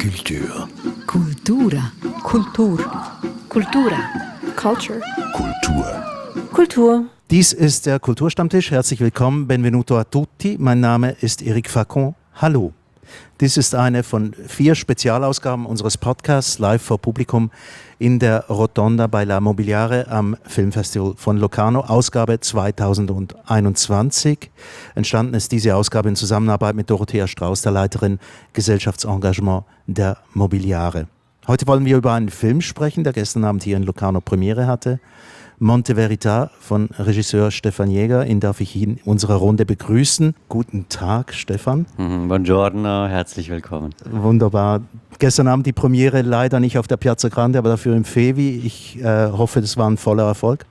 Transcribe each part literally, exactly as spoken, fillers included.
Kultur. Kultura. Kultur. Kultura. Culture. Kultur. Kultur. Dies ist der Kulturstammtisch. Herzlich willkommen. Benvenuto a tutti. Mein Name ist Eric Facon. Hallo. Dies ist eine von vier Spezialausgaben unseres Podcasts live vor Publikum in der Rotonda bei La Mobiliare am Filmfestival von Locarno, Ausgabe zweitausendeinundzwanzig. Entstanden ist diese Ausgabe in Zusammenarbeit mit Dorothea Strauß, der Leiterin Gesellschaftsengagement der Mobiliare. Heute wollen wir über einen Film sprechen, der gestern Abend hier in Locarno Premiere hatte. Monte Verita von Regisseur Stefan Jäger. Ihn darf ich in unserer Runde begrüßen. Guten Tag, Stefan. Mhm, buongiorno, herzlich willkommen. Wunderbar. Gestern Abend die Premiere leider nicht auf der Piazza Grande, aber dafür im Fevi. Ich äh, hoffe, das war ein voller Erfolg.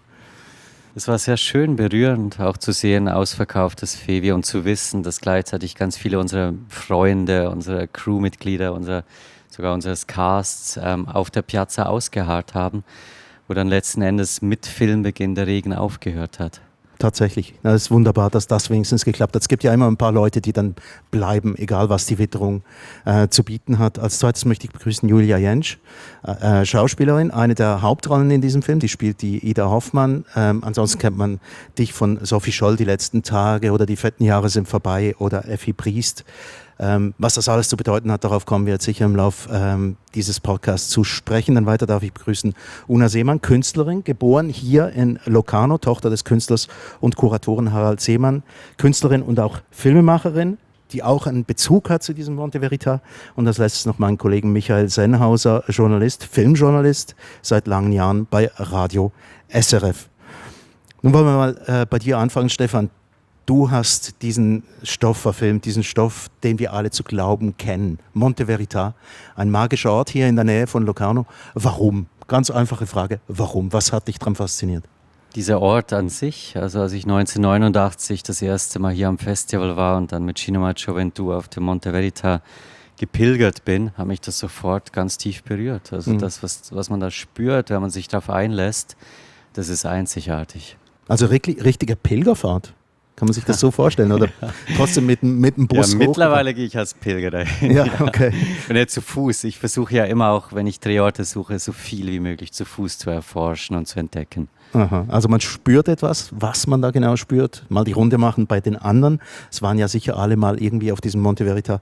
Es war sehr schön, berührend, auch zu sehen, ausverkauftes Fevi und zu wissen, dass gleichzeitig ganz viele unserer Freunde, unsere Crewmitglieder, unser, sogar unseres Casts ähm, auf der Piazza ausgeharrt haben, wo dann letzten Endes mit Filmbeginn der Regen aufgehört hat. Tatsächlich. Es ist wunderbar, dass das wenigstens geklappt hat. Es gibt ja immer ein paar Leute, die dann bleiben, egal was die Witterung äh, zu bieten hat. Als zweites möchte ich begrüßen Julia Jentsch, äh, Schauspielerin, eine der Hauptrollen in diesem Film. Die spielt die Ida Hoffmann. Ähm, ansonsten kennt man dich von Sophie Scholl, Die letzten Tage oder Die fetten Jahre sind vorbei oder Effi Briest. Ähm, was das alles zu bedeuten hat, darauf kommen wir jetzt sicher im Lauf ähm, dieses Podcasts zu sprechen. Dann weiter darf ich begrüßen Una Seemann, Künstlerin, geboren hier in Locarno, Tochter des Künstlers und Kuratoren Harald Seemann, Künstlerin und auch Filmemacherin, die auch einen Bezug hat zu diesem Monte Verita. Und als letztes noch meinen Kollegen Michael Sennhauser, Journalist, Filmjournalist, seit langen Jahren bei Radio S R F. Nun wollen wir mal äh, bei dir anfangen, Stefan. Du hast diesen Stoff verfilmt, diesen Stoff, den wir alle zu glauben kennen. Monte Verita, ein magischer Ort hier in der Nähe von Locarno. Warum? Ganz einfache Frage. Warum? Was hat dich daran fasziniert? Dieser Ort an sich, also als ich neunzehnhundertneunundachtzig das erste Mal hier am Festival war und dann mit Cinema Gioventù auf dem Monte Verita gepilgert bin, hat mich das sofort ganz tief berührt. Also mhm. das, was, was man da spürt, wenn man sich darauf einlässt, das ist einzigartig. Also richtige Pilgerfahrt? Kann man sich das so vorstellen? Oder trotzdem mit, mit dem Bus ja, hoch? Mittlerweile gehe ich als Pilger dahin. Ja, okay. Und nicht zu Fuß. Ich versuche ja immer auch, wenn ich Drehorte suche, so viel wie möglich zu Fuß zu erforschen und zu entdecken. Aha. Also man spürt etwas, was man da genau spürt. Mal die Runde machen bei den anderen. Es waren ja sicher alle mal irgendwie auf diesem Monte Verita.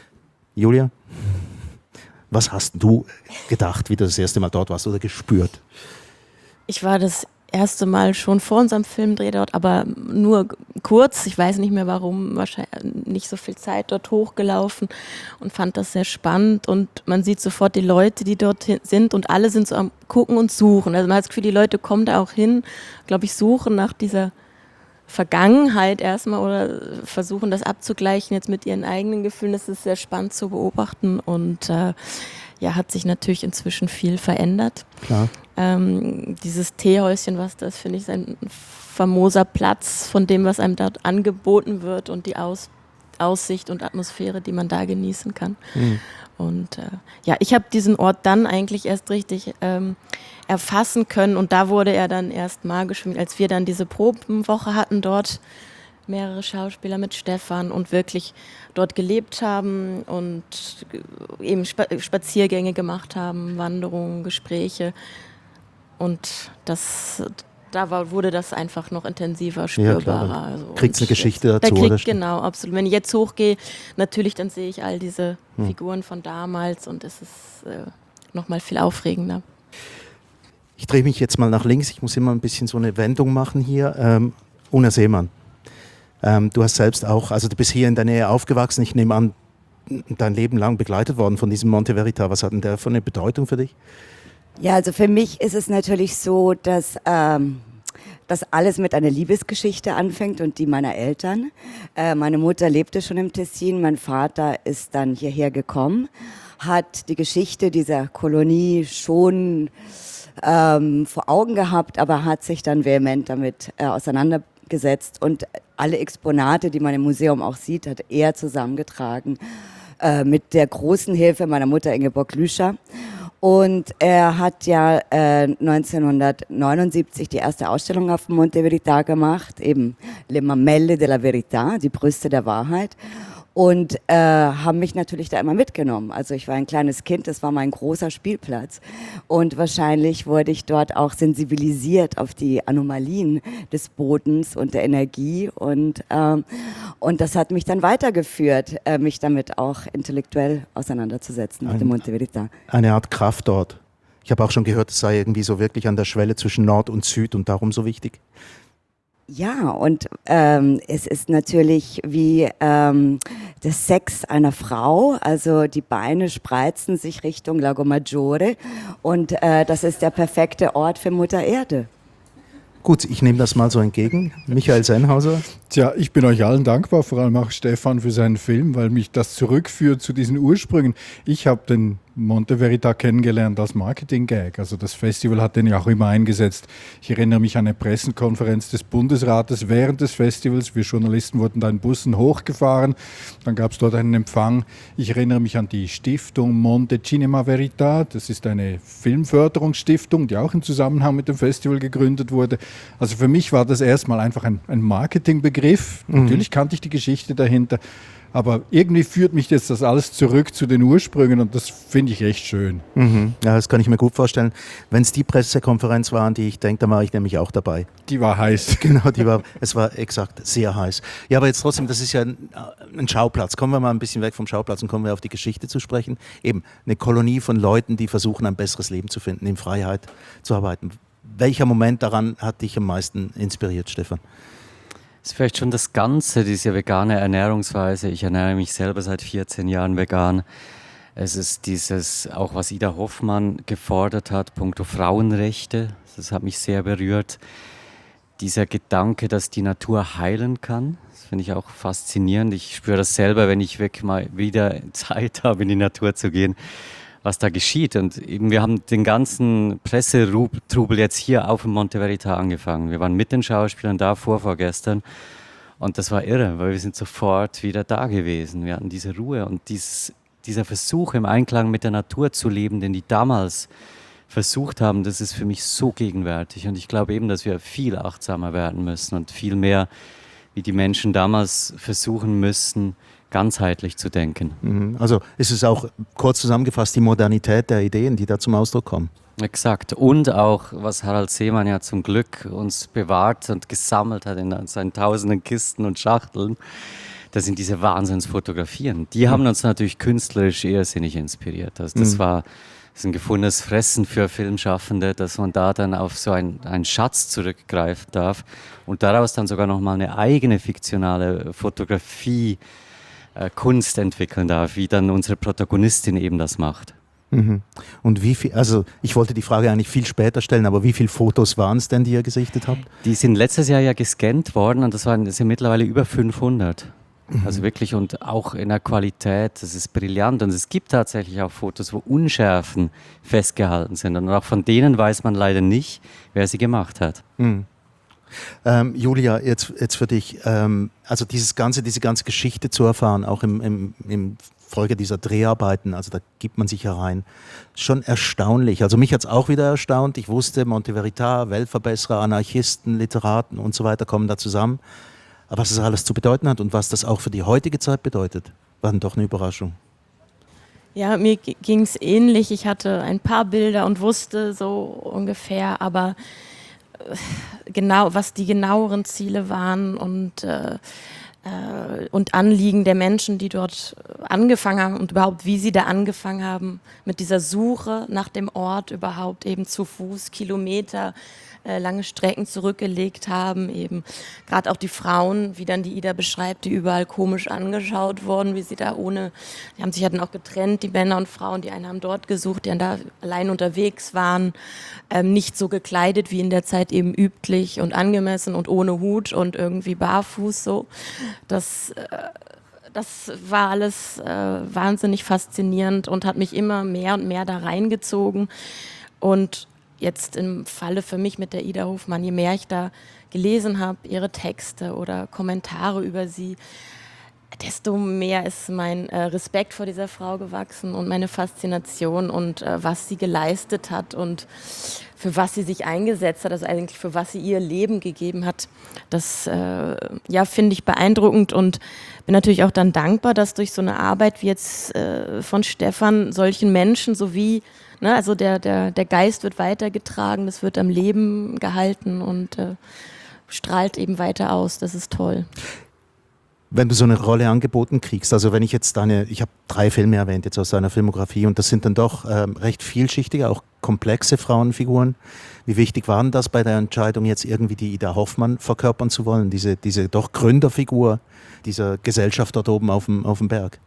Julia, was hast du gedacht, wie du das erste Mal dort warst oder gespürt? Ich war das erste Mal schon vor unserem Filmdreh dort, aber nur kurz. Ich weiß nicht mehr warum, wahrscheinlich nicht so viel Zeit dort hochgelaufen und fand das sehr spannend. Und man sieht sofort die Leute, die dort sind und alle sind so am Gucken und Suchen. Also man hat das Gefühl, die Leute kommen da auch hin, glaube ich, suchen nach dieser Vergangenheit erstmal oder versuchen das abzugleichen jetzt mit ihren eigenen Gefühlen. Das ist sehr spannend zu beobachten und äh, ja, hat sich natürlich inzwischen viel verändert. Klar. Ähm, dieses Teehäuschen, was das, finde ich, ist ein famoser Platz von dem, was einem dort angeboten wird und die Aus- Aussicht und Atmosphäre, die man da genießen kann. Mhm. Und äh, ja, ich habe diesen Ort dann eigentlich erst richtig ähm, erfassen können und da wurde er dann erst magisch für mich, als wir dann diese Probenwoche hatten dort, mehrere Schauspieler mit Stefan und wirklich dort gelebt haben und eben Spaziergänge gemacht haben, Wanderungen, Gespräche und das, da war, wurde das einfach noch intensiver, spürbarer. Ja, also kriegt eine Geschichte jetzt, dazu, da kriegt, oder? Genau, absolut. Wenn ich jetzt hochgehe, natürlich, dann sehe ich all diese hm. Figuren von damals und es ist äh, nochmal viel aufregender. Ich drehe mich jetzt mal nach links, ich muss immer ein bisschen so eine Wendung machen hier. Ähm, Una Seemann. Ähm, du hast selbst auch, also du bist hier in der Nähe aufgewachsen, ich nehme an, dein Leben lang begleitet worden von diesem Monte Verita. Was hat denn der für eine Bedeutung für dich? Ja, also für mich ist es natürlich so, dass ähm, das alles mit einer Liebesgeschichte anfängt und die meiner Eltern. Äh, meine Mutter lebte schon im Tessin, mein Vater ist dann hierher gekommen, hat die Geschichte dieser Kolonie schon ähm, vor Augen gehabt, aber hat sich dann vehement damit äh, auseinandergesetzt und alle Exponate, die man im Museum auch sieht, hat er zusammengetragen äh, mit der großen Hilfe meiner Mutter Ingeborg Lüscher. Und er hat ja äh, neunzehnhundertneunundsiebzig die erste Ausstellung auf Monte Verita gemacht, eben Le Mamelle della Verità, die Brüste der Wahrheit. und äh, haben mich natürlich da immer mitgenommen. Also ich war ein kleines Kind, das war mein großer Spielplatz und wahrscheinlich wurde ich dort auch sensibilisiert auf die Anomalien des Bodens und der Energie und, ähm, und das hat mich dann weitergeführt, äh, mich damit auch intellektuell auseinanderzusetzen mit dem Monte Verita. Eine Art Kraft dort. Ich habe auch schon gehört, es sei irgendwie so wirklich an der Schwelle zwischen Nord und Süd und darum so wichtig. Ja, und ähm, es ist natürlich wie ähm, der Sex einer Frau, also die Beine spreizen sich Richtung Lago Maggiore und äh, das ist der perfekte Ort für Mutter Erde. Gut, ich nehme das mal so entgegen. Michael Sennhauser. Tja, ich bin euch allen dankbar, vor allem auch Stefan für seinen Film, weil mich das zurückführt zu diesen Ursprüngen. Ich habe den Monte Verita kennengelernt als Marketing-Gag. Also das Festival hat den ja auch immer eingesetzt. Ich erinnere mich an eine Pressekonferenz des Bundesrates während des Festivals. Wir Journalisten wurden da in Bussen hochgefahren. Dann gab es dort einen Empfang. Ich erinnere mich an die Stiftung Monte Cinema Verita. Das ist eine Filmförderungsstiftung, die auch im Zusammenhang mit dem Festival gegründet wurde. Also für mich war das erstmal einfach ein, ein Marketingbegriff. Mhm. Natürlich kannte ich die Geschichte dahinter. Aber irgendwie führt mich jetzt das alles zurück zu den Ursprüngen und das finde ich echt schön. Mhm. Ja, das kann ich mir gut vorstellen. Wenn es die Pressekonferenz war, an die ich denke, da war ich nämlich auch dabei. Die war heiß. Genau, die war, es war exakt sehr heiß. Ja, aber jetzt trotzdem, das ist ja ein, ein Schauplatz. Kommen wir mal ein bisschen weg vom Schauplatz und kommen wir auf die Geschichte zu sprechen. Eben eine Kolonie von Leuten, die versuchen, ein besseres Leben zu finden, in Freiheit zu arbeiten. Welcher Moment daran hat dich am meisten inspiriert, Stefan? Das ist vielleicht schon das Ganze, diese vegane Ernährungsweise. Ich ernähre mich selber seit vierzehn Jahren vegan. Es ist dieses, auch was Ida Hoffmann gefordert hat, puncto Frauenrechte. Das hat mich sehr berührt. Dieser Gedanke, dass die Natur heilen kann, das finde ich auch faszinierend. Ich spüre das selber, wenn ich wirklich mal wieder Zeit habe, in die Natur zu gehen, was da geschieht. Und eben wir haben den ganzen Pressetrubel jetzt hier auf dem Monte Verita angefangen. Wir waren mit den Schauspielern da vor, vorgestern. Und das war irre, weil wir sind sofort wieder da gewesen. Wir hatten diese Ruhe und dieses, dieser Versuch, im Einklang mit der Natur zu leben, den die damals versucht haben, das ist für mich so gegenwärtig. Und ich glaube eben, dass wir viel achtsamer werden müssen und viel mehr, wie die Menschen damals versuchen müssen, ganzheitlich zu denken. Also ist es auch kurz zusammengefasst die Modernität der Ideen, die da zum Ausdruck kommen. Exakt. Und auch, was Harald Seemann ja zum Glück uns bewahrt und gesammelt hat in seinen tausenden Kisten und Schachteln, das sind diese Wahnsinnsfotografien. Die haben uns natürlich künstlerisch irrsinnig inspiriert. Also das mhm. war das ist ein gefundenes Fressen für Filmschaffende, dass man da dann auf so ein, einen Schatz zurückgreifen darf und daraus dann sogar nochmal eine eigene fiktionale Fotografie Kunst entwickeln darf, wie dann unsere Protagonistin eben das macht. Mhm. Und wie viel, also ich wollte die Frage eigentlich viel später stellen, aber wie viele Fotos waren es denn, die ihr gesichtet habt? Die sind letztes Jahr ja gescannt worden und das, waren, das sind mittlerweile über fünfhundert. Mhm. Also wirklich und auch in der Qualität, das ist brillant und es gibt tatsächlich auch Fotos, wo Unschärfen festgehalten sind und auch von denen weiß man leider nicht, wer sie gemacht hat. Mhm. Ähm, Julia, jetzt, jetzt für dich, ähm, also dieses ganze, diese ganze Geschichte zu erfahren, auch im, im, im Folge dieser Dreharbeiten, also da gibt man sich herein, schon erstaunlich. Also mich hat es auch wieder erstaunt. Ich wusste, Monte Verita, Weltverbesserer, Anarchisten, Literaten und so weiter kommen da zusammen. Aber was das alles zu bedeuten hat und was das auch für die heutige Zeit bedeutet, war dann doch eine Überraschung. Ja, mir ging es ähnlich. Ich hatte ein paar Bilder und wusste so ungefähr, aber genau, was die genaueren Ziele waren und, äh, äh, und Anliegen der Menschen, die dort angefangen haben und überhaupt, wie sie da angefangen haben mit dieser Suche nach dem Ort überhaupt eben zu Fuß, Kilometer, äh, lange Strecken zurückgelegt haben, eben gerade auch die Frauen, wie dann die Ida beschreibt, die überall komisch angeschaut wurden, wie sie da ohne, die haben sich ja dann auch getrennt, die Männer und Frauen, die einen haben dort gesucht, die dann da allein unterwegs waren, ähm, nicht so gekleidet wie in der Zeit eben üblich und angemessen und ohne Hut und irgendwie barfuß so. Das äh, Das war alles äh, wahnsinnig faszinierend und hat mich immer mehr und mehr da reingezogen. Und jetzt im Falle für mich mit der Ida Hoffmann, je mehr ich da gelesen habe, ihre Texte oder Kommentare über sie, desto mehr ist mein äh, Respekt vor dieser Frau gewachsen und meine Faszination und äh, was sie geleistet hat und für was sie sich eingesetzt hat, also eigentlich für was sie ihr Leben gegeben hat. Das äh, ja, finde ich beeindruckend und bin natürlich auch dann dankbar, dass durch so eine Arbeit wie jetzt äh, von Stefan solchen Menschen sowie, ne, also der, der, der Geist wird weitergetragen, das wird am Leben gehalten und äh, strahlt eben weiter aus. Das ist toll. Wenn du so eine Rolle angeboten kriegst, also wenn ich jetzt deine, ich habe drei Filme erwähnt jetzt aus deiner Filmografie und das sind dann doch ähm, recht vielschichtige, auch komplexe Frauenfiguren. Wie wichtig war denn das bei der Entscheidung, jetzt irgendwie die Ida Hoffmann verkörpern zu wollen, diese, diese doch Gründerfigur dieser Gesellschaft dort oben auf dem, auf dem Berg?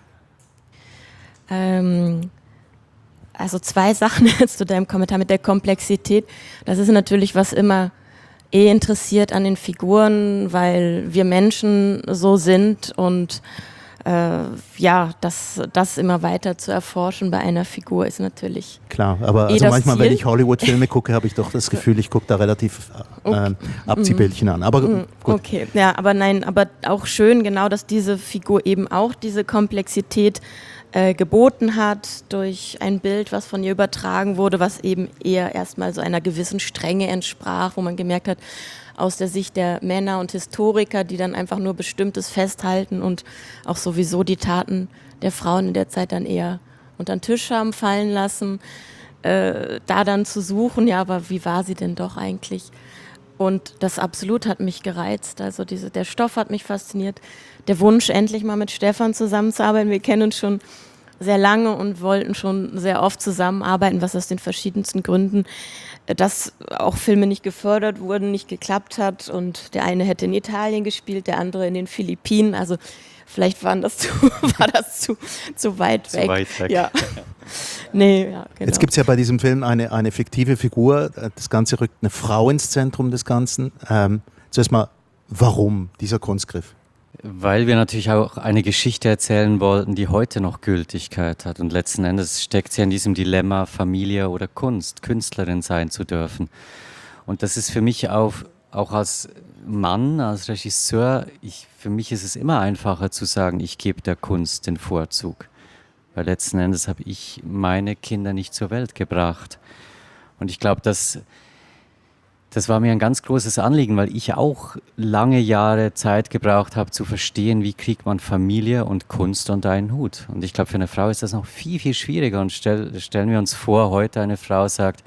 Ähm, also zwei Sachen jetzt zu deinem Kommentar mit der Komplexität. Das ist natürlich was immer eh interessiert an den Figuren, weil wir Menschen so sind und äh, ja, das, das immer weiter zu erforschen bei einer Figur ist natürlich klar, aber eh also das manchmal, Ziel. wenn ich Hollywood-Filme gucke, habe ich doch das Gefühl, ich gucke da relativ äh, Okay. Abziehbildchen an. Aber gut. Okay, ja, aber nein, aber auch schön, genau, dass diese Figur eben auch diese Komplexität äh, geboten hat durch ein Bild, was von ihr übertragen wurde, was eben eher erstmal so einer gewissen Strenge entsprach, wo man gemerkt hat, aus der Sicht der Männer und Historiker, die dann einfach nur Bestimmtes festhalten und auch sowieso die Taten der Frauen in der Zeit dann eher unter den Tisch haben fallen lassen, äh, da dann zu suchen, ja, aber wie war sie denn doch eigentlich? Und das absolut hat mich gereizt. Also diese, der Stoff hat mich fasziniert. Der Wunsch, endlich mal mit Stefan zusammenzuarbeiten. Wir kennen uns schon sehr lange und wollten schon sehr oft zusammenarbeiten, was aus den verschiedensten Gründen, dass auch Filme nicht gefördert wurden, nicht geklappt hat. Und der eine hätte in Italien gespielt, der andere in den Philippinen. Also vielleicht waren das zu, war das zu, zu weit weg. Zu weit weg. Ja. Nee, ja, genau. Jetzt gibt es ja bei diesem Film eine, eine fiktive Figur. Das Ganze rückt eine Frau ins Zentrum des Ganzen. Ähm, zuerst mal, warum dieser Kunstgriff? Weil wir natürlich auch eine Geschichte erzählen wollten, die heute noch Gültigkeit hat. Und letzten Endes steckt sie in diesem Dilemma, Familie oder Kunst, Künstlerin sein zu dürfen. Und das ist für mich auch, auch als Mann, als Regisseur, ich, für mich ist es immer einfacher zu sagen, ich gebe der Kunst den Vorzug. Weil letzten Endes habe ich meine Kinder nicht zur Welt gebracht. Und ich glaube, dass das war mir ein ganz großes Anliegen, weil ich auch lange Jahre Zeit gebraucht habe, zu verstehen, wie kriegt man Familie und Kunst unter einen Hut. Und ich glaube, für eine Frau ist das noch viel, viel schwieriger. Und stell, stellen wir uns vor, heute eine Frau sagt,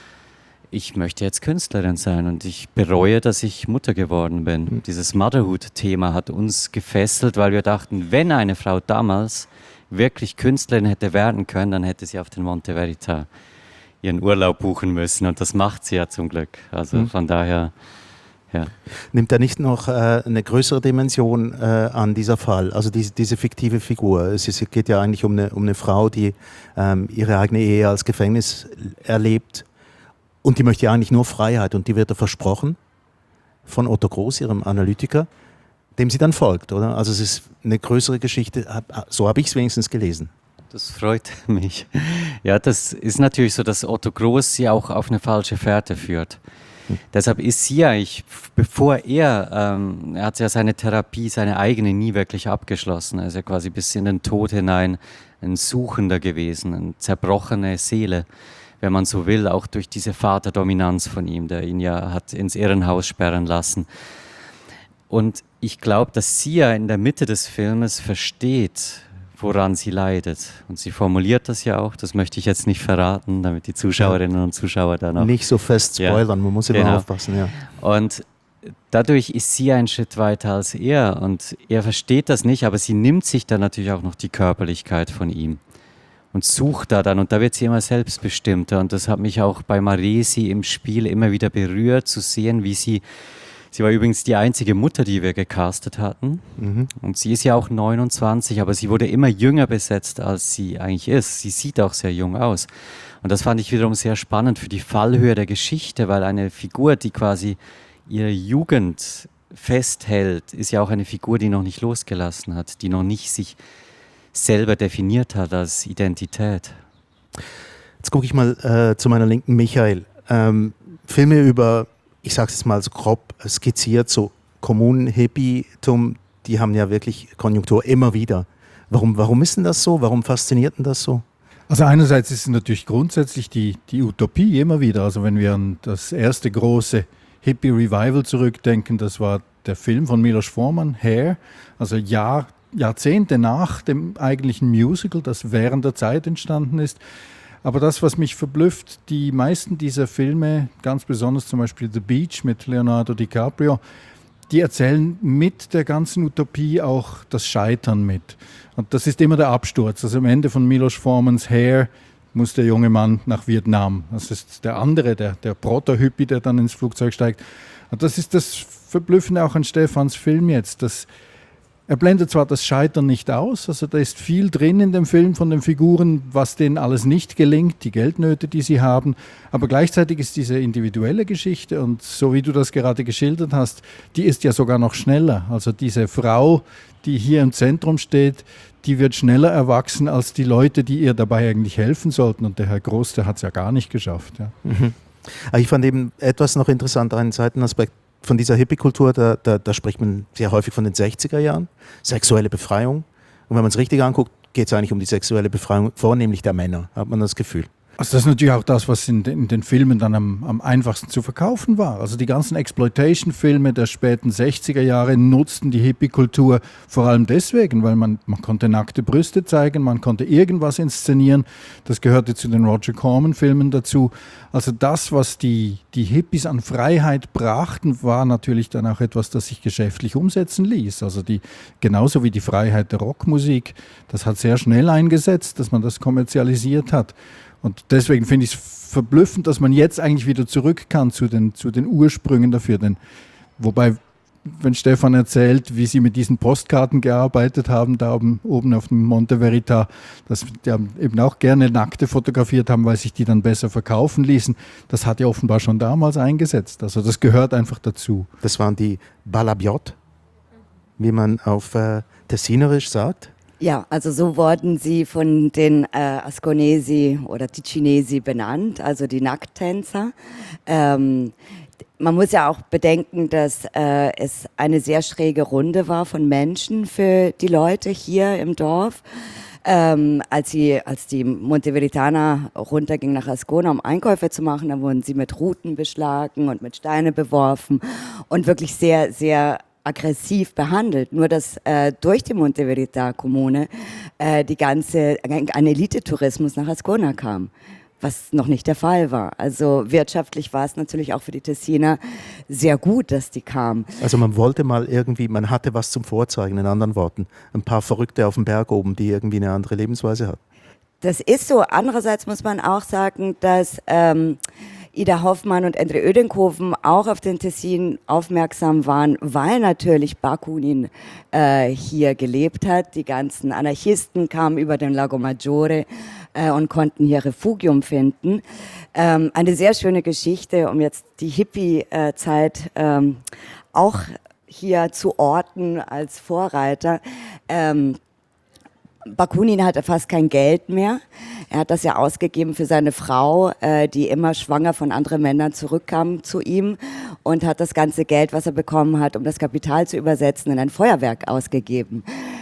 ich möchte jetzt Künstlerin sein und ich bereue, dass ich Mutter geworden bin. Mhm. Dieses Motherhood-Thema hat uns gefesselt, weil wir dachten, wenn eine Frau damals wirklich Künstlerin hätte werden können, dann hätte sie auf den Monte Verita ihren Urlaub buchen müssen und das macht sie ja zum Glück. Also mhm. von daher, ja. Nimmt er nicht noch äh, eine größere Dimension äh, an, dieser Fall? Also diese, diese fiktive Figur. Es, ist, es geht ja eigentlich um eine, um eine Frau, die ähm, ihre eigene Ehe als Gefängnis erlebt und die möchte ja eigentlich nur Freiheit und die wird ihr versprochen von Otto Groß, ihrem Analytiker, dem sie dann folgt, oder? Also es ist eine größere Geschichte, so habe ich es wenigstens gelesen. Das freut mich. Ja, das ist natürlich so, dass Otto Groß sie auch auf eine falsche Fährte führt. Hm. Deshalb ist sie eigentlich, bevor er, ähm, er hat ja seine Therapie, seine eigene nie wirklich abgeschlossen. Er ist ja quasi bis in den Tod hinein ein Suchender gewesen, eine zerbrochene Seele, wenn man so will, auch durch diese Vaterdominanz von ihm, der ihn ja hat ins Irrenhaus sperren lassen. Und ich glaube, dass sie ja in der Mitte des Filmes versteht, woran sie leidet. Und sie formuliert das ja auch, das möchte ich jetzt nicht verraten, damit die Zuschauerinnen und Zuschauer da noch... Nicht so fest spoilern, ja, man muss immer genau. aufpassen. Ja. Und dadurch ist sie einen Schritt weiter als er und er versteht das nicht, aber sie nimmt sich dann natürlich auch noch die Körperlichkeit von ihm und sucht da dann und da wird sie immer selbstbestimmter und das hat mich auch bei Maresi im Spiel immer wieder berührt, zu sehen, wie sie... Sie war übrigens die einzige Mutter, die wir gecastet hatten. Mhm. Und sie ist ja auch neunundzwanzig, aber sie wurde immer jünger besetzt, als sie eigentlich ist. Sie sieht auch sehr jung aus. Und das fand ich wiederum sehr spannend für die Fallhöhe der Geschichte, weil eine Figur, die quasi ihre Jugend festhält, ist ja auch eine Figur, die noch nicht losgelassen hat, die noch nicht sich selber definiert hat als Identität. Jetzt gucke ich mal äh, zu meiner Linken, Michael. Ähm, Filme über... ich sage es jetzt mal so grob skizziert, so Kommunen-Hippietum, die haben ja wirklich Konjunktur immer wieder. Warum, warum ist denn das so? Warum fasziniert denn das so? Also einerseits ist es natürlich grundsätzlich die, die Utopie immer wieder. Also wenn wir an das erste große Hippie-Revival zurückdenken, das war der Film von Milos Forman, Hair, also Jahr, Jahrzehnte nach dem eigentlichen Musical, das während der Zeit entstanden ist. Aber das, was mich verblüfft, die meisten dieser Filme, ganz besonders zum Beispiel The Beach mit Leonardo DiCaprio, die erzählen mit der ganzen Utopie auch das Scheitern mit. Und das ist immer der Absturz. Also am Ende von Milos Formans Hair muss der junge Mann nach Vietnam. Das ist der andere, der, der Proto-Hippie, der dann ins Flugzeug steigt. Und das ist das Verblüffende auch an Stefans Film jetzt. Dass er blendet zwar das Scheitern nicht aus, also da ist viel drin in dem Film von den Figuren, was denen alles nicht gelingt, die Geldnöte, die sie haben, aber gleichzeitig ist diese individuelle Geschichte und so wie du das gerade geschildert hast, die ist ja sogar noch schneller. Also diese Frau, die hier im Zentrum steht, die wird schneller erwachsen als die Leute, die ihr dabei eigentlich helfen sollten und der Herr Groß, der hat es ja gar nicht geschafft. Ja. Mhm. Ich fand eben etwas noch interessant, einen Seitenaspekt von dieser Hippie-Kultur, da, da, da spricht man sehr häufig von den sechziger Jahren, sexuelle Befreiung. Und wenn man es richtig anguckt, geht es eigentlich um die sexuelle Befreiung, vornehmlich der Männer, hat man das Gefühl. Also das ist natürlich auch das, was in den, in den Filmen dann am, am einfachsten zu verkaufen war. Also die ganzen Exploitation-Filme der späten sechziger Jahre nutzten die Hippie-Kultur vor allem deswegen, weil man, man konnte nackte Brüste zeigen, man konnte irgendwas inszenieren. Das gehörte zu den Roger Corman-Filmen dazu. Also das, was die, die Hippies an Freiheit brachten, war natürlich dann auch etwas, das sich geschäftlich umsetzen ließ. Also die, genauso wie die Freiheit der Rockmusik, das hat sehr schnell eingesetzt, dass man das kommerzialisiert hat. Und deswegen finde ich es verblüffend, dass man jetzt eigentlich wieder zurück kann zu den, zu den Ursprüngen dafür. Denn, wobei, wenn Stefan erzählt, wie sie mit diesen Postkarten gearbeitet haben, da oben, oben auf dem Monte Verita, dass die eben auch gerne Nackte fotografiert haben, weil sich die dann besser verkaufen ließen, das hat ja offenbar schon damals eingesetzt. Also das gehört einfach dazu. Das waren die Balabiot, wie man auf äh, Tessinerisch sagt. Ja, also so wurden sie von den äh, Asconesi oder Ticinesi benannt, also die Nackttänzer. Ähm, man muss ja auch bedenken, dass äh, es eine sehr schräge Runde war von Menschen für die Leute hier im Dorf. Ähm, als, sie, als die Monteveritaner runterging nach Ascona, um Einkäufe zu machen, dann wurden sie mit Ruten beschlagen und mit Steine beworfen und wirklich sehr, sehr aggressiv behandelt. Nur dass äh, durch die Monte Verita Kommune äh, die ganze, ein Elitetourismus nach Ascona kam, was noch nicht der Fall war. Also wirtschaftlich war es natürlich auch für die Tessiner sehr gut, dass die kamen. Also man wollte mal irgendwie, man hatte was zum Vorzeigen, in anderen Worten. Ein paar Verrückte auf dem Berg oben, die irgendwie eine andere Lebensweise hatten. Das ist so. Andererseits muss man auch sagen, dass ähm, Ida Hoffmann und Endre Ödenkoven auch auf den Tessin aufmerksam waren, weil natürlich Bakunin äh, hier gelebt hat. Die ganzen Anarchisten kamen über den Lago Maggiore äh, und konnten hier Refugium finden. Ähm, eine sehr schöne Geschichte, um jetzt die Hippie-Zeit ähm, auch hier zu orten als Vorreiter. Ähm, Bakunin hatte fast kein Geld mehr. Er hat das ja ausgegeben für seine Frau, äh, die immer schwanger von anderen Männern zurückkam zu ihm und hat das ganze Geld, was er bekommen hat, um das Kapital zu übersetzen, in ein Feuerwerk ausgegeben.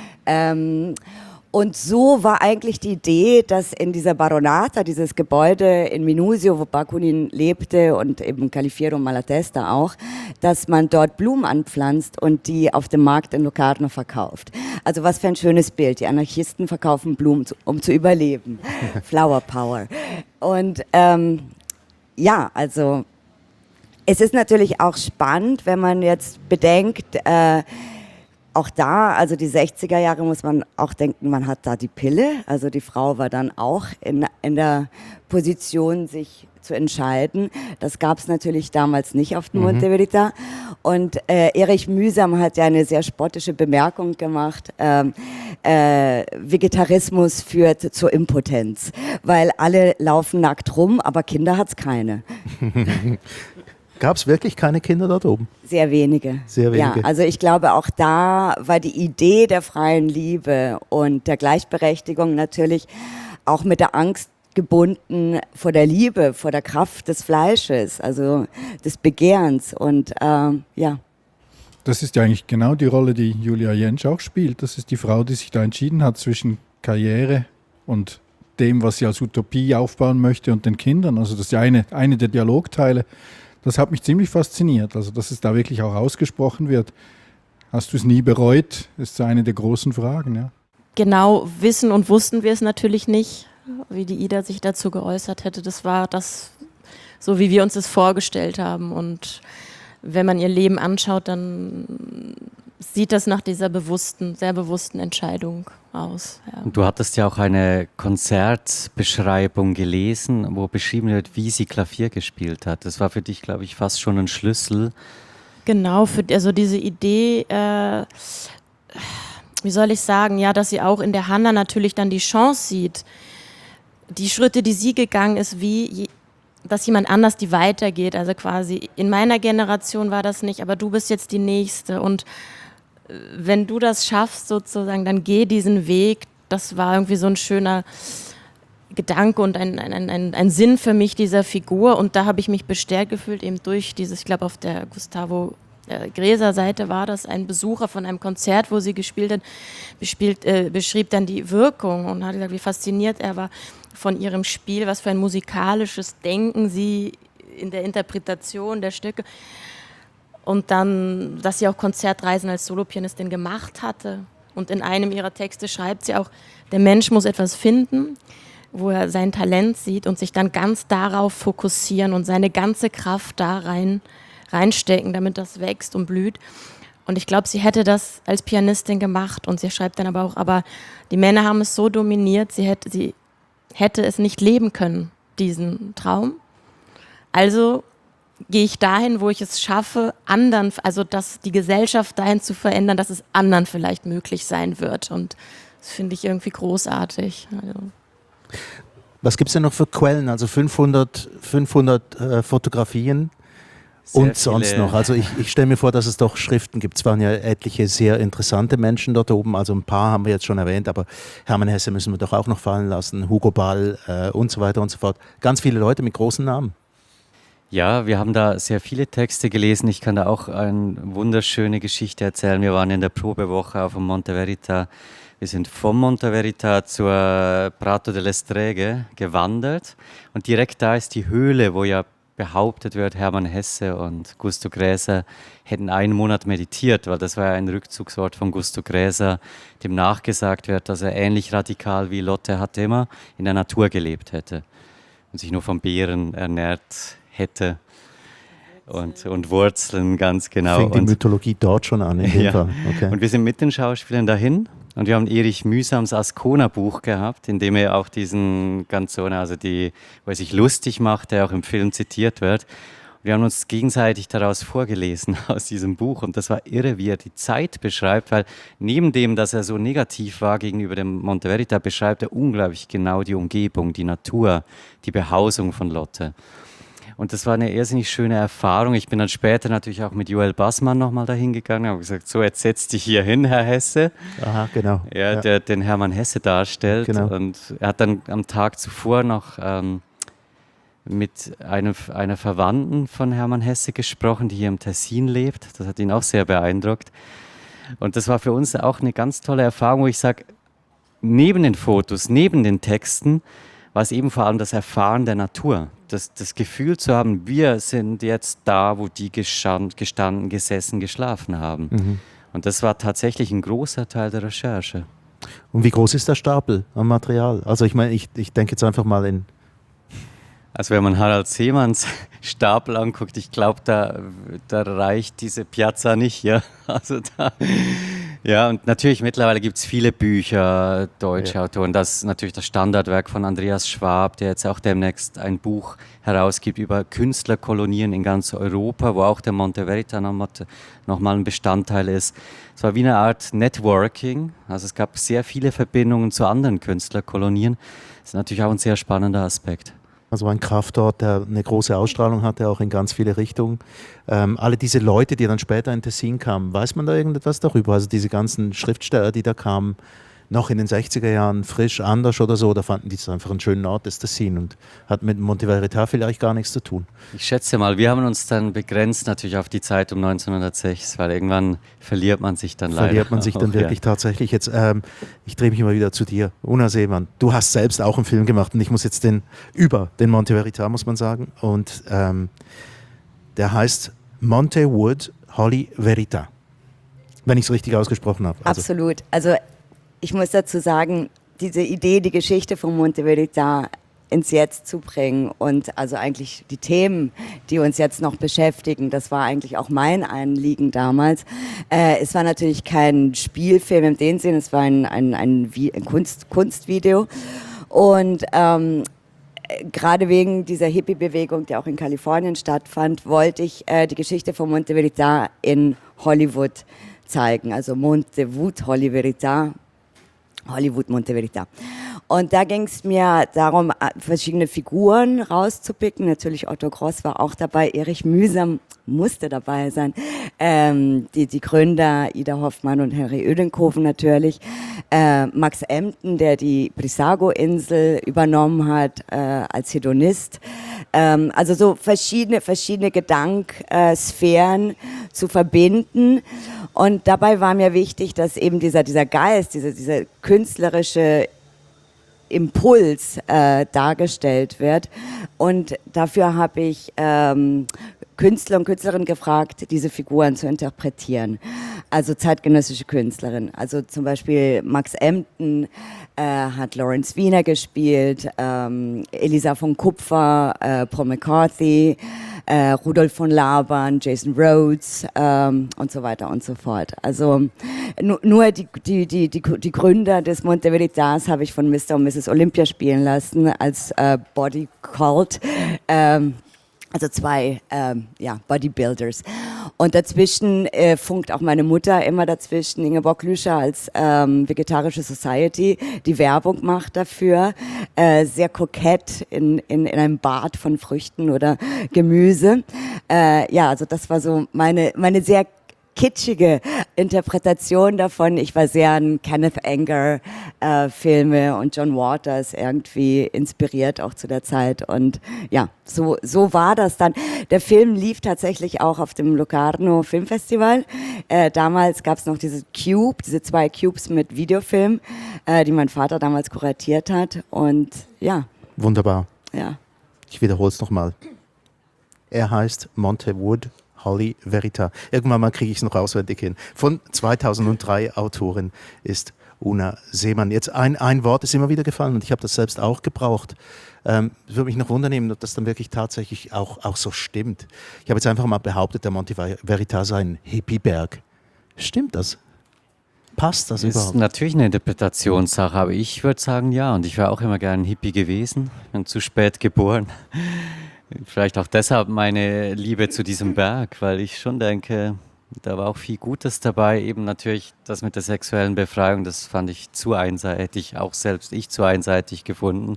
Ähm, und so war eigentlich die Idee, dass in dieser Baronata, dieses Gebäude in Minusio, wo Bakunin lebte und eben Califiero Malatesta auch, dass man dort Blumen anpflanzt und die auf dem Markt in Locarno verkauft. Also was für ein schönes Bild. Die Anarchisten verkaufen Blumen, um zu überleben. Flower Power. Und ähm, ja, also es ist natürlich auch spannend, wenn man jetzt bedenkt, äh, auch da, also die sechziger Jahre muss man auch denken, man hat da die Pille. Also die Frau war dann auch in, in der Position, sich zu entscheiden. Das gab es natürlich damals nicht auf dem mhm. Monte Verita. Und äh, Erich Mühsam hat ja eine sehr spottische Bemerkung gemacht, ähm, äh, Vegetarismus führt zur Impotenz, weil alle laufen nackt rum, aber Kinder hat's keine. Gab es wirklich keine Kinder dort oben? Sehr wenige. Sehr wenige. Ja, also ich glaube, auch da war die Idee der freien Liebe und der Gleichberechtigung natürlich auch mit der Angst gebunden vor der Liebe, vor der Kraft des Fleisches, also des Begehrens und ähm, ja. Das ist ja eigentlich genau die Rolle, die Julia Jentsch auch spielt. Das ist die Frau, die sich da entschieden hat zwischen Karriere und dem, was sie als Utopie aufbauen möchte und den Kindern. Also das ist ja eine, eine der Dialogteile. Das hat mich ziemlich fasziniert, also dass es da wirklich auch ausgesprochen wird. Hast du es nie bereut? Ist eine der großen Fragen, ja. Genau wissen und wussten wir es natürlich nicht, wie die Ida sich dazu geäußert hätte. Das war das, so wie wir uns das vorgestellt haben. Und wenn man ihr Leben anschaut, dann sieht das nach dieser bewussten, sehr bewussten Entscheidung aus. Ja. Und du hattest ja auch eine Konzertbeschreibung gelesen, wo beschrieben wird, wie sie Klavier gespielt hat. Das war für dich, glaube ich, fast schon ein Schlüssel. Genau, für, also diese Idee, äh, wie soll ich sagen, ja, dass sie auch in der Hanna natürlich dann die Chance sieht, die Schritte, die sie gegangen ist, wie dass jemand anders die weitergeht. Also quasi in meiner Generation war das nicht, aber du bist jetzt die Nächste. Und wenn du das schaffst sozusagen, dann geh diesen Weg. Das war irgendwie so ein schöner Gedanke und ein, ein, ein, ein Sinn für mich dieser Figur. Und da habe ich mich bestärkt gefühlt, eben durch dieses, ich glaube auf der Gustavo äh, Gräser Seite war das ein Besucher von einem Konzert, wo sie gespielt hat, bespielt, äh, beschrieb dann die Wirkung und hat gesagt, wie fasziniert er war von ihrem Spiel, was für ein musikalisches Denken sie in der Interpretation der Stücke und dann, dass sie auch Konzertreisen als Solopianistin gemacht hatte. Und in einem ihrer Texte schreibt sie auch, der Mensch muss etwas finden, wo er sein Talent sieht und sich dann ganz darauf fokussieren und seine ganze Kraft da rein, reinstecken, damit das wächst und blüht. Und ich glaube, sie hätte das als Pianistin gemacht und sie schreibt dann aber auch, aber die Männer haben es so dominiert, sie hätte, sie hätte es nicht leben können, diesen Traum. Also gehe ich dahin, wo ich es schaffe, anderen, also dass die Gesellschaft dahin zu verändern, dass es anderen vielleicht möglich sein wird. Und das finde ich irgendwie großartig. Also. Was gibt es denn noch für Quellen? Also fünfhundert, fünfhundert äh, Fotografien Sehr und sonst viele. noch. Also ich, ich stelle mir vor, dass es doch Schriften gibt. Es waren ja etliche sehr interessante Menschen dort oben. Also ein paar haben wir jetzt schon erwähnt, aber Hermann Hesse müssen wir doch auch noch fallen lassen. Hugo Ball äh, und so weiter und so fort. Ganz viele Leute mit großen Namen. Ja, wir haben da sehr viele Texte gelesen. Ich kann da auch eine wunderschöne Geschichte erzählen. Wir waren in der Probewoche auf dem Monte Verita. Wir sind vom Monte Verita zur Prato delle Streghe gewandert. Und direkt da ist die Höhle, wo ja behauptet wird, Hermann Hesse und Gusto Gräser hätten einen Monat meditiert, weil das war ja ein Rückzugsort von Gusto Gräser, dem nachgesagt wird, dass er ähnlich radikal wie Lotte Hatema in der Natur gelebt hätte und sich nur von Beeren ernährt hätte und, und Wurzeln, ganz genau. Fängt die und, Mythologie dort schon an, in dem ja. Fall. Okay. Und wir sind mit den Schauspielern dahin und wir haben Erich Mühsams Ascona-Buch gehabt, in dem er auch diesen Canzone, also die, wo er sich lustig macht, der auch im Film zitiert wird. Und wir haben uns gegenseitig daraus vorgelesen aus diesem Buch und das war irre, wie er die Zeit beschreibt, weil neben dem, dass er so negativ war gegenüber dem Monte Verita, beschreibt er unglaublich genau die Umgebung, die Natur, die Behausung von Lotte. Und das war eine irrsinnig schöne Erfahrung. Ich bin dann später natürlich auch mit Joel Bassmann nochmal dahin gegangen und habe gesagt, so, jetzt setz dich hier hin, Herr Hesse. Aha, genau. Ja, Ja. der den Hermann Hesse darstellt. Genau. Und er hat dann am Tag zuvor noch ähm, mit einem, einer Verwandten von Hermann Hesse gesprochen, die hier im Tessin lebt. Das hat ihn auch sehr beeindruckt. Und das war für uns auch eine ganz tolle Erfahrung, wo ich sage, neben den Fotos, neben den Texten, war es eben vor allem das Erfahren der Natur. Das, das Gefühl zu haben, wir sind jetzt da, wo die gestand, gestanden, gesessen, geschlafen haben. Mhm. Und das war tatsächlich ein großer Teil der Recherche. Und wie groß ist der Stapel am Material? Also ich meine, ich, ich denke jetzt einfach mal in... Also wenn man Harald Seemanns Stapel anguckt, ich glaube, da, da reicht diese Piazza nicht. Ja, also da, ja und natürlich mittlerweile gibt es viele Bücher, deutsche Ja. Autoren. Das ist natürlich das Standardwerk von Andreas Schwab, der jetzt auch demnächst ein Buch herausgibt über Künstlerkolonien in ganz Europa, wo auch der Monte Verita nochmal ein Bestandteil ist. Es war wie eine Art Networking, also es gab sehr viele Verbindungen zu anderen Künstlerkolonien. Das ist natürlich auch ein sehr spannender Aspekt. Also ein Kraftort, der eine große Ausstrahlung hatte, auch in ganz viele Richtungen. Ähm, alle diese Leute, die dann später in Tessin kamen, weiß man da irgendetwas darüber? Also diese ganzen Schriftsteller, die da kamen, noch in den sechziger Jahren frisch, anders oder so, oder fanden die es einfach einen schönen Ort, das Tessin, und hat mit Monte Verità vielleicht gar nichts zu tun? Ich schätze mal, wir haben uns dann begrenzt natürlich auf die Zeit um neunzehnhundertsechs, weil irgendwann verliert man sich dann leider. Verliert man sich dann auch, wirklich ja. tatsächlich. Jetzt, ähm, ich drehe mich mal wieder zu dir. Una Seemann, du hast selbst auch einen Film gemacht und ich muss jetzt den, über den Monte Verità, muss man sagen, und ähm, der heißt Monte Wood Holly Verità. Wenn ich es richtig ausgesprochen habe. Also, Absolut. Also ich muss dazu sagen, diese Idee, die Geschichte von Monte Verità ins Jetzt zu bringen und also eigentlich die Themen, die uns jetzt noch beschäftigen, das war eigentlich auch mein Anliegen damals. Äh, es war natürlich kein Spielfilm in dem Sinne, es war ein, ein, ein, ein Kunst, Kunstvideo und ähm, gerade wegen dieser Hippie-Bewegung, die auch in Kalifornien stattfand, wollte ich äh, die Geschichte von Monte Verità in Hollywood zeigen. Also Monte Wood, Holly Verità, Hollywood, Monte Verità. Und da ging es mir darum, verschiedene Figuren rauszupicken. Natürlich Otto Gross war auch dabei, Erich Mühsam musste dabei sein, ähm, die, die Gründer Ida Hoffmann und Henry Oedenkoven natürlich, äh, Max Emden, der die Brissago-Insel übernommen hat äh, als Hedonist. Ähm, also so verschiedene, verschiedene Gedanksphären zu verbinden. Und dabei war mir wichtig, dass eben dieser, dieser Geist, dieser, dieser künstlerische Impuls äh, dargestellt wird. Und dafür habe ich ähm, Künstler und Künstlerinnen gefragt, diese Figuren zu interpretieren. Also zeitgenössische Künstlerinnen. Also zum Beispiel Max Emden äh, hat Lawrence Wiener gespielt, ähm, Elisa von Kupfer, äh, Paul McCarthy, äh, Rudolf von Laban, Jason Rhodes ähm, und so weiter und so fort. Also nu nur die, die, die, die, die Gründer des Monte Veritas habe ich von Mister und Misses Olympia spielen lassen als äh, Body Cult. Ähm, Also zwei ähm, ja, Bodybuilders. Und dazwischen äh, funkt auch meine Mutter immer dazwischen, Ingeborg Lüscher als ähm, Vegetarische Society, die Werbung macht dafür. Äh, sehr kokett in, in, in einem Bad von Früchten oder Gemüse. Äh, ja, also das war so meine, meine sehr kitschige Interpretation davon. Ich war sehr an Kenneth Anger äh, Filme und John Waters irgendwie inspiriert auch zu der Zeit und ja, so, so war das dann. Der Film lief tatsächlich auch auf dem Locarno Filmfestival. Äh, damals gab es noch diese Cube, diese zwei Cubes mit Videofilm, äh, die mein Vater damals kuratiert hat und ja. Wunderbar. Ja. Ich wiederhole es nochmal. Er heißt Monte Wood Holly Verità. Irgendwann mal kriege ich es noch auswendig hin. Von zweitausenddrei Autorin ist Una Seemann. Jetzt ein, ein Wort ist immer wieder gefallen und ich habe das selbst auch gebraucht. Ähm, es würde mich noch wundern, ob das dann wirklich tatsächlich auch, auch so stimmt. Ich habe jetzt einfach mal behauptet, der Monte Verità sei ein Hippieberg. Stimmt das? Passt das, das überhaupt? Das ist natürlich eine Interpretationssache, aber ich würde sagen, ja. Und ich wäre auch immer gern ein Hippie gewesen. Ich bin zu spät geboren. Vielleicht auch deshalb meine Liebe zu diesem Berg, weil ich schon denke, da war auch viel Gutes dabei. Eben natürlich das mit der sexuellen Befreiung, das fand ich zu einseitig, auch selbst ich zu einseitig gefunden.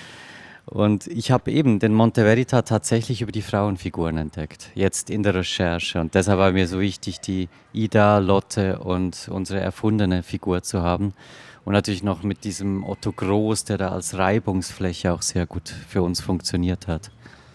Und ich habe eben den Monte Verità tatsächlich über die Frauenfiguren entdeckt, jetzt in der Recherche. Und deshalb war mir so wichtig, die Ida, Lotte und unsere erfundene Figur zu haben. Und natürlich noch mit diesem Otto Groß, der da als Reibungsfläche auch sehr gut für uns funktioniert hat.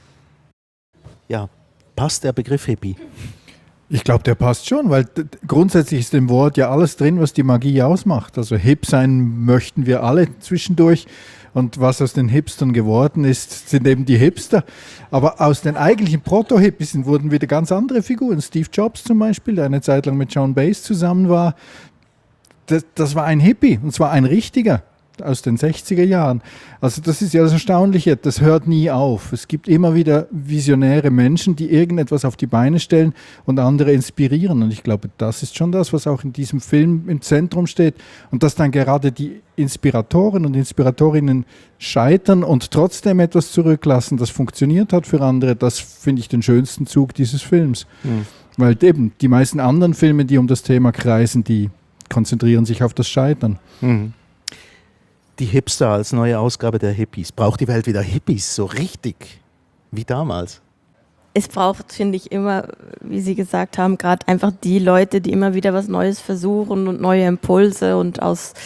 Ja, passt der Begriff Hippie? Ich glaube, der passt schon, weil grundsätzlich ist im Wort ja alles drin, was die Magie ausmacht. Also hip sein möchten wir alle zwischendurch. Und was aus den Hipstern geworden ist, sind eben die Hipster. Aber aus den eigentlichen Proto-Hippies wurden wieder ganz andere Figuren. Steve Jobs zum Beispiel, der eine Zeit lang mit Joan Baez zusammen war. Das, das war ein Hippie, und zwar ein richtiger. Aus den sechziger Jahren. Also das ist ja das Erstaunliche, das hört nie auf. Es gibt immer wieder visionäre Menschen, die irgendetwas auf die Beine stellen und andere inspirieren. Und ich glaube, das ist schon das, was auch in diesem Film im Zentrum steht. Und dass dann gerade die Inspiratoren und Inspiratorinnen scheitern und trotzdem etwas zurücklassen, das funktioniert hat für andere, das finde ich den schönsten Zug dieses Films. Mhm. Weil eben die meisten anderen Filme, die um das Thema kreisen, die konzentrieren sich auf das Scheitern. Mhm. Die Hipster als neue Ausgabe der Hippies. Braucht die Welt wieder Hippies, so richtig wie damals? Es braucht, finde ich, immer, wie Sie gesagt haben, gerade einfach die Leute, die immer wieder was Neues versuchen und neue Impulse und aus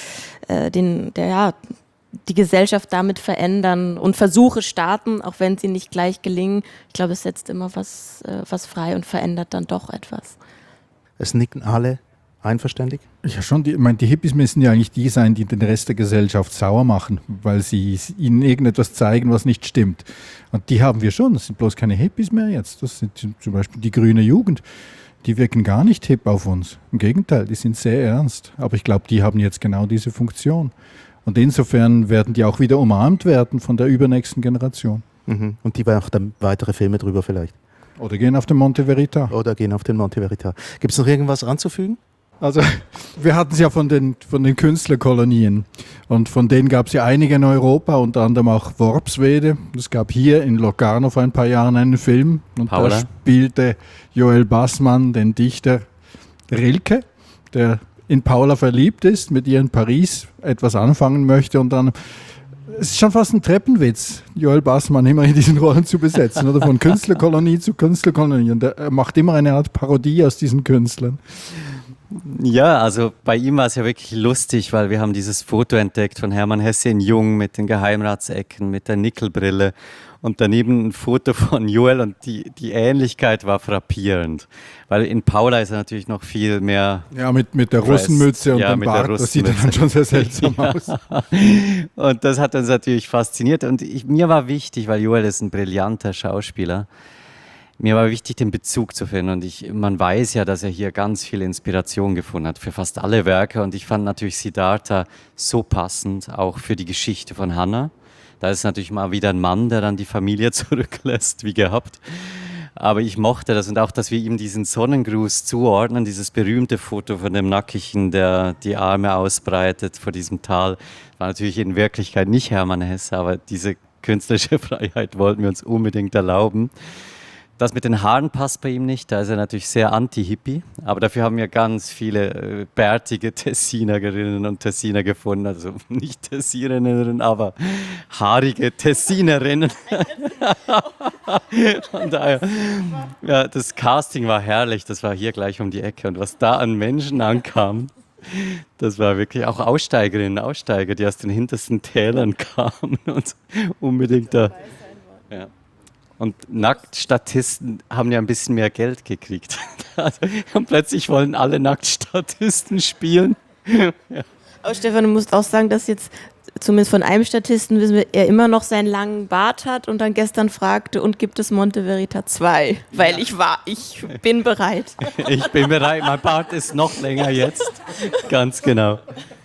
äh, den, der, ja, die Gesellschaft damit verändern und Versuche starten, auch wenn sie nicht gleich gelingen. Ich glaube, es setzt immer was, äh, was frei und verändert dann doch etwas. Es nicken alle einverständig? Ja, schon. Die, ich meine, die Hippies müssen ja eigentlich die sein, die den Rest der Gesellschaft sauer machen, weil sie ihnen irgendetwas zeigen, was nicht stimmt. Und die haben wir schon. Das sind bloß keine Hippies mehr jetzt. Das sind zum Beispiel die grüne Jugend. Die wirken gar nicht hip auf uns. Im Gegenteil, die sind sehr ernst. Aber ich glaube, die haben jetzt genau diese Funktion. Und insofern werden die auch wieder umarmt werden von der übernächsten Generation. Mhm. Und die machen dann weitere Filme drüber vielleicht? Oder gehen auf den Monte Verita. Oder gehen auf den Monte Verita. Gibt es noch irgendwas anzufügen? Also wir hatten es ja von den, von den Künstlerkolonien und von denen gab es ja einige in Europa, unter anderem auch Worpswede. Es gab hier in Locarno vor ein paar Jahren einen Film und Paula. da spielte Joel Bassmann den Dichter Rilke, der in Paula verliebt ist, mit ihr in Paris etwas anfangen möchte und dann, es ist schon fast ein Treppenwitz, Joel Bassmann immer in diesen Rollen zu besetzen, oder von Künstlerkolonie zu Künstlerkolonie und er macht immer eine Art Parodie aus diesen Künstlern. Ja, also bei ihm war es ja wirklich lustig, weil wir haben dieses Foto entdeckt von Hermann Hesse in Jung mit den Geheimratsecken, mit der Nickelbrille und daneben ein Foto von Joel und die, die Ähnlichkeit war frappierend, weil in Paula ist er natürlich noch viel mehr... Ja, mit, mit der Press. Russenmütze und Ja, dem mit der Bart, das sieht dann schon sehr seltsam Ja. aus. Und das hat uns natürlich fasziniert und ich, mir war wichtig, weil Joel ist ein brillanter Schauspieler, mir war wichtig, den Bezug zu finden und ich, man weiß ja, dass er hier ganz viel Inspiration gefunden hat für fast alle Werke und ich fand natürlich Siddhartha so passend, auch für die Geschichte von Hannah. Da ist natürlich mal wieder ein Mann, der dann die Familie zurücklässt, wie gehabt. Aber ich mochte das und auch, dass wir ihm diesen Sonnengruß zuordnen, dieses berühmte Foto von dem Nackigen, der die Arme ausbreitet vor diesem Tal, war natürlich in Wirklichkeit nicht Hermann Hesse, aber diese künstlerische Freiheit wollten wir uns unbedingt erlauben. Das mit den Haaren passt bei ihm nicht, da ist er natürlich sehr anti-Hippie, aber dafür haben wir ganz viele äh, bärtige Tessinerinnen und Tessiner gefunden, also nicht Tessinerinnen, aber haarige Tessinerinnen. Von daher, ja, das Casting war herrlich, das war hier gleich um die Ecke und was da an Menschen ankam, das war wirklich auch Aussteigerinnen, Aussteiger, die aus den hintersten Tälern kamen und unbedingt da... Ja. Und Nacktstatisten haben ja ein bisschen mehr Geld gekriegt. Und plötzlich wollen alle Nacktstatisten spielen. Ja. Aber Stefan, du musst auch sagen, dass jetzt zumindest von einem Statisten wissen wir, er immer noch seinen langen Bart hat und dann gestern fragte, und gibt es Monte Verita zwei? Weil ja. ich war, ich bin bereit. Ich bin bereit, mein Bart ist noch länger jetzt. Ganz genau.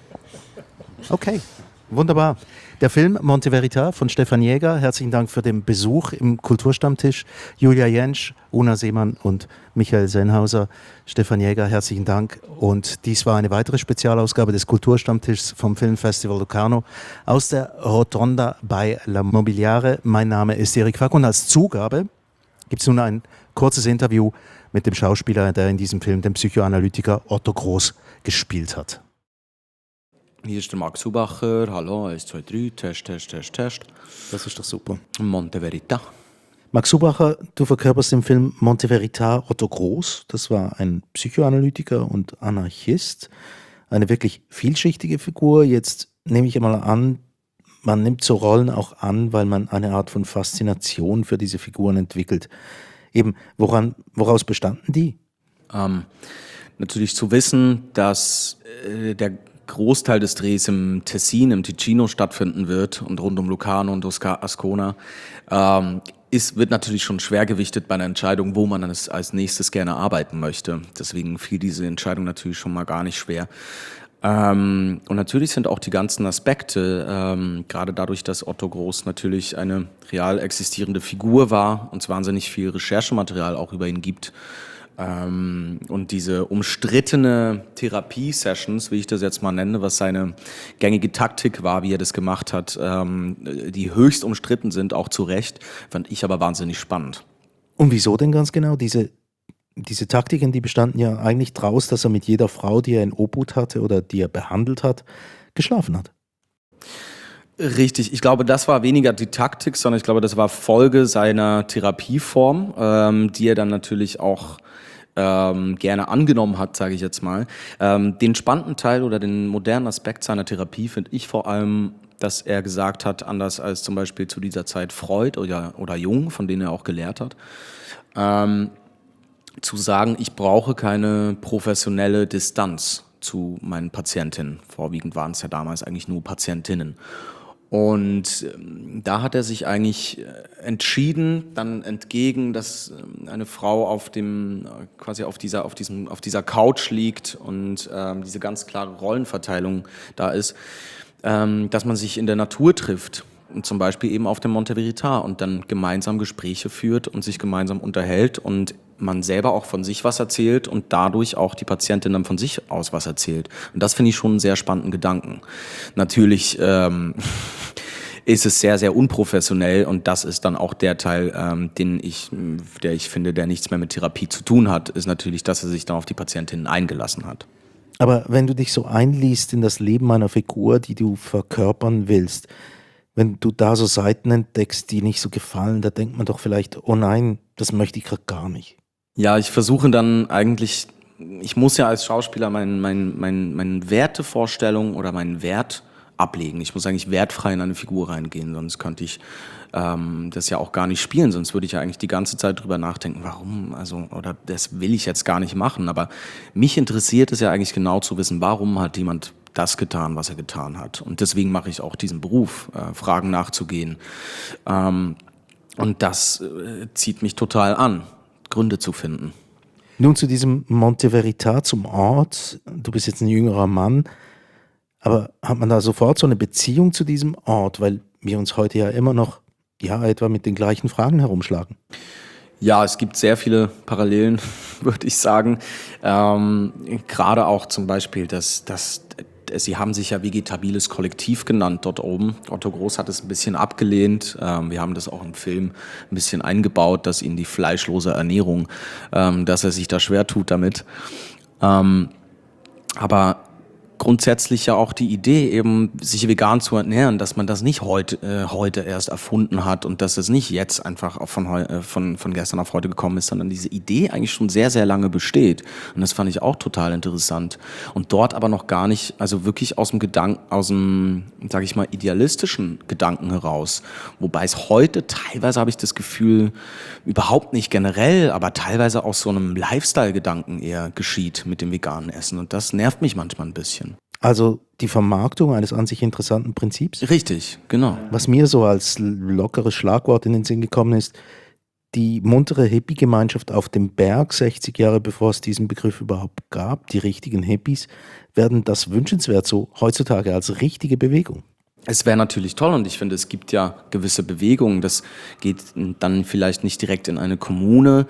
Okay, wunderbar. Der Film Monte Verita von Stefan Jäger. Herzlichen Dank für den Besuch im Kulturstammtisch. Julia Jentsch, Una Seemann und Michael Sennhauser. Stefan Jäger, herzlichen Dank. Und dies war eine weitere Spezialausgabe des Kulturstammtischs vom Filmfestival Locarno aus der Rotonda bei La Mobiliare. Mein Name ist Erik Fack und als Zugabe gibt es nun ein kurzes Interview mit dem Schauspieler, der in diesem Film den Psychoanalytiker Otto Groß gespielt hat. Hier ist der Max Hubacher, hallo, eins, zwei, drei, Test, Test, Test, Test. Das ist doch super. Monte Verita. Max Hubacher, du verkörperst im Film Monte Verita Otto Groß. Das war ein Psychoanalytiker und Anarchist. Eine wirklich vielschichtige Figur. Jetzt nehme ich einmal an, man nimmt so Rollen auch an, weil man eine Art von Faszination für diese Figuren entwickelt. Eben, woran, woraus bestanden die? Ähm, natürlich zu wissen, dass äh, der Großteil des Drehs im Tessin, im Ticino stattfinden wird und rund um Locarno und Ascona, ähm, ist, wird natürlich schon schwer gewichtet bei einer Entscheidung, wo man als, als nächstes gerne arbeiten möchte. Deswegen fiel diese Entscheidung natürlich schon mal gar nicht schwer. Ähm, und natürlich sind auch die ganzen Aspekte, ähm, gerade dadurch, dass Otto Groß natürlich eine real existierende Figur war und es wahnsinnig viel Recherchematerial auch über ihn gibt, Ähm, und diese umstrittene Therapie-Sessions, wie ich das jetzt mal nenne, was seine gängige Taktik war, wie er das gemacht hat, ähm, die höchst umstritten sind, auch zu Recht, fand ich aber wahnsinnig spannend. Und wieso denn ganz genau? Diese, diese Taktiken, die bestanden ja eigentlich daraus, dass er mit jeder Frau, die er in Obhut hatte oder die er behandelt hat, geschlafen hat. Richtig, ich glaube, das war weniger die Taktik, sondern ich glaube, das war Folge seiner Therapieform, ähm, die er dann natürlich auch ähm, gerne angenommen hat, sage ich jetzt mal. Ähm, den spannenden Teil oder den modernen Aspekt seiner Therapie finde ich vor allem, dass er gesagt hat, anders als zum Beispiel zu dieser Zeit Freud oder, oder Jung, von denen er auch gelehrt hat, ähm, zu sagen, ich brauche keine professionelle Distanz zu meinen Patientinnen. Vorwiegend waren es ja damals eigentlich nur Patientinnen. Und ähm, da hat er sich eigentlich äh, entschieden, dann entgegen, dass ähm, eine Frau auf dem, äh, quasi auf dieser, auf diesem, auf dieser Couch liegt und ähm, diese ganz klare Rollenverteilung da ist, ähm, dass man sich in der Natur trifft. Und zum Beispiel eben auf dem Monte Veritas und dann gemeinsam Gespräche führt und sich gemeinsam unterhält und man selber auch von sich was erzählt und dadurch auch die Patientin dann von sich aus was erzählt. Und das finde ich schon einen sehr spannenden Gedanken. Natürlich ähm, ist es sehr, sehr unprofessionell und das ist dann auch der Teil, ähm, den ich, der ich finde, der nichts mehr mit Therapie zu tun hat, ist natürlich, dass er sich dann auf die Patientinnen eingelassen hat. Aber wenn du dich so einliest in das Leben einer Figur, die du verkörpern willst, wenn du da so Seiten entdeckst, die nicht so gefallen, da denkt man doch vielleicht, oh nein, das möchte ich gerade gar nicht. Ja, ich versuche dann eigentlich, ich muss ja als Schauspieler meinen mein, mein, mein Wertevorstellung oder meinen Wert ablegen. Ich muss eigentlich wertfrei in eine Figur reingehen, sonst könnte ich ähm, das ja auch gar nicht spielen, sonst würde ich ja eigentlich die ganze Zeit drüber nachdenken, warum, also, oder das will ich jetzt gar nicht machen. Aber mich interessiert es ja eigentlich genau zu wissen, warum hat jemand das getan, was er getan hat. Und deswegen mache ich auch diesen Beruf, äh, Fragen nachzugehen. Ähm, und das äh, zieht mich total an, Gründe zu finden. Nun zu diesem Monte Veritas, zum Ort. Du bist jetzt ein jüngerer Mann, aber hat man da sofort so eine Beziehung zu diesem Ort, weil wir uns heute ja immer noch, ja, etwa mit den gleichen Fragen herumschlagen? Ja, es gibt sehr viele Parallelen, würde ich sagen. Ähm, gerade auch zum Beispiel, dass, dass Sie haben sich ja vegetabiles Kollektiv genannt dort oben. Otto Groß hat es ein bisschen abgelehnt. Ähm, wir haben das auch im Film ein bisschen eingebaut, dass ihn die fleischlose Ernährung, ähm, dass er sich da schwer tut damit. Ähm, aber grundsätzlich ja auch die Idee, eben sich vegan zu ernähren, dass man das nicht heute, äh, heute erst erfunden hat und dass es nicht jetzt einfach von, heu, äh, von, von gestern auf heute gekommen ist, sondern diese Idee eigentlich schon sehr, sehr lange besteht. Und das fand ich auch total interessant. Und dort aber noch gar nicht, also wirklich aus dem Gedanken, aus dem, sage ich mal, idealistischen Gedanken heraus. Wobei es heute teilweise, habe ich das Gefühl, überhaupt nicht generell, aber teilweise aus so einem Lifestyle-Gedanken eher geschieht mit dem veganen Essen. Und das nervt mich manchmal ein bisschen. Also die Vermarktung eines an sich interessanten Prinzips? Richtig, genau. Was mir so als lockeres Schlagwort in den Sinn gekommen ist, die muntere Hippie-Gemeinschaft auf dem Berg, sechzig Jahre bevor es diesen Begriff überhaupt gab, die richtigen Hippies, werden das wünschenswert so heutzutage als richtige Bewegung. Es wäre natürlich toll und ich finde, es gibt ja gewisse Bewegungen, das geht dann vielleicht nicht direkt in eine Kommune,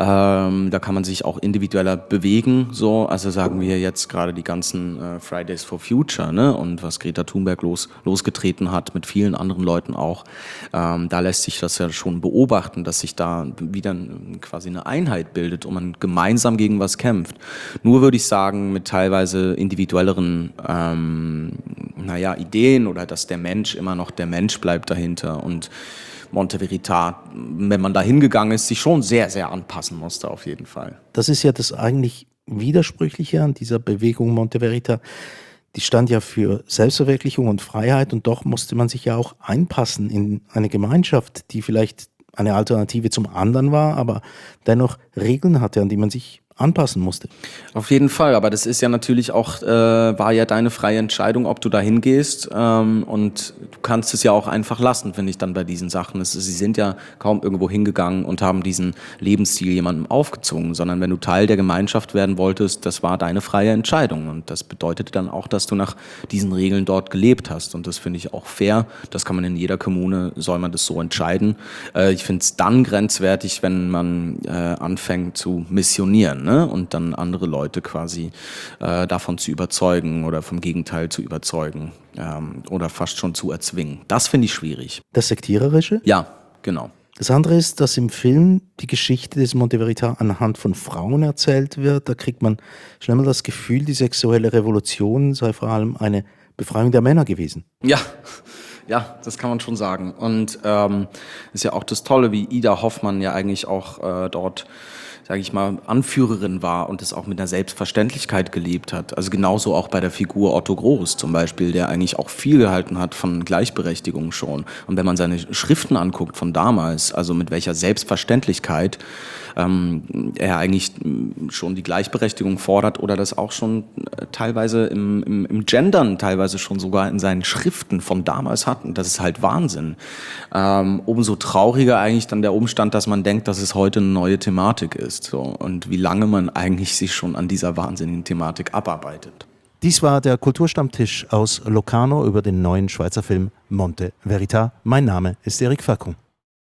ähm, da kann man sich auch individueller bewegen, so, also sagen wir jetzt gerade die ganzen äh, Fridays for Future, ne, und was Greta Thunberg los, losgetreten hat, mit vielen anderen Leuten auch, ähm, da lässt sich das ja schon beobachten, dass sich da wieder quasi eine Einheit bildet und man gemeinsam gegen was kämpft. Nur würde ich sagen, mit teilweise individuelleren, ähm, naja, Ideen oder das dass der Mensch immer noch der Mensch bleibt dahinter und Monte Veritas, wenn man da hingegangen ist, sich schon sehr, sehr anpassen musste auf jeden Fall. Das ist ja das eigentlich Widersprüchliche an dieser Bewegung Monte Veritas. Die stand ja für Selbstverwirklichung und Freiheit und doch musste man sich ja auch einpassen in eine Gemeinschaft, die vielleicht eine Alternative zum anderen war, aber dennoch Regeln hatte, an die man sich anpassen musste. Auf jeden Fall, aber das ist ja natürlich auch, äh, war ja deine freie Entscheidung, ob du da hingehst, ähm, und du kannst es ja auch einfach lassen, finde ich dann bei diesen Sachen. Es, sie sind ja kaum irgendwo hingegangen und haben diesen Lebensstil jemandem aufgezwungen, sondern wenn du Teil der Gemeinschaft werden wolltest, das war deine freie Entscheidung und das bedeutete dann auch, dass du nach diesen Regeln dort gelebt hast und das finde ich auch fair, das kann man in jeder Kommune, soll man das so entscheiden. Äh, ich finde es dann grenzwertig, wenn man äh, anfängt zu missionieren, ne? Und dann andere Leute quasi äh, davon zu überzeugen oder vom Gegenteil zu überzeugen ähm, oder fast schon zu erzwingen. Das finde ich schwierig. Das Sektiererische? Ja, genau. Das andere ist, dass im Film die Geschichte des Monte Veritas anhand von Frauen erzählt wird. Da kriegt man schnell mal das Gefühl, die sexuelle Revolution sei vor allem eine Befreiung der Männer gewesen. Ja, ja, das kann man schon sagen. Und ähm, ist ja auch das Tolle, wie Ida Hoffmann ja eigentlich auch äh, dort sage ich mal, Anführerin war und es auch mit einer Selbstverständlichkeit gelebt hat. Also genauso auch bei der Figur Otto Groß zum Beispiel, der eigentlich auch viel gehalten hat von Gleichberechtigung schon. Und wenn man seine Schriften anguckt von damals, also mit welcher Selbstverständlichkeit ähm, er eigentlich schon die Gleichberechtigung fordert oder das auch schon äh, teilweise im, im, im Gendern, teilweise schon sogar in seinen Schriften von damals hatten. Das ist halt Wahnsinn. Ähm, umso trauriger eigentlich dann der Umstand, dass man denkt, dass es heute eine neue Thematik ist. So. Und wie lange man eigentlich sich schon an dieser wahnsinnigen Thematik abarbeitet. Dies war der Kulturstammtisch aus Locarno über den neuen Schweizer Film Monte Verita. Mein Name ist Eric Facon.